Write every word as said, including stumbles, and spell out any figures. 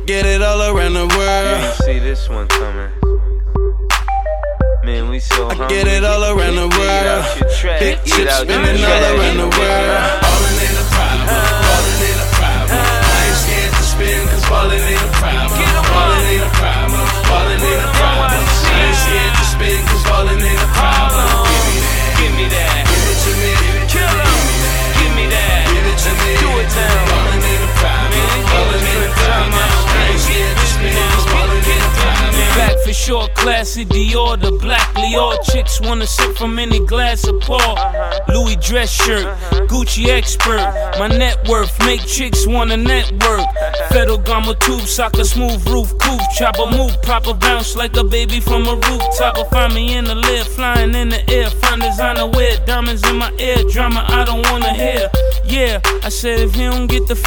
get it all around the world. Didn't see this one coming. Man, we so hungry. I get it all around the world. Big chips spinning all around the world. Ballin' ain't a problem. Ballin' ain't a problem. I ain't scared to spin, cause ballin' ain't a problem. Ballin' ain't a problem. Ballin' ain't a problem. I ain't scared to spin, cause ballin' ain't a problem. Give me that. Give it to me. Give me that. Give it to me. Do it now. Ballin' ain't a problem. Ballin' ain't a problem. I ain't scared to spin, cause ballin' ain't a problem. Back for short, classy Dior, the black Lior. Chicks wanna sip from any glass of Paul. Louis dress shirt, Gucci expert. My net worth make chicks wanna network. Ferragamo tube, soccer smooth roof, coupe. Chopper move, proper bounce like a baby from a rooftop. Or find me in the lift, flying in the air. Find designer wear, diamonds in my ear. Drama I don't wanna hear. Yeah, I said if you don't get the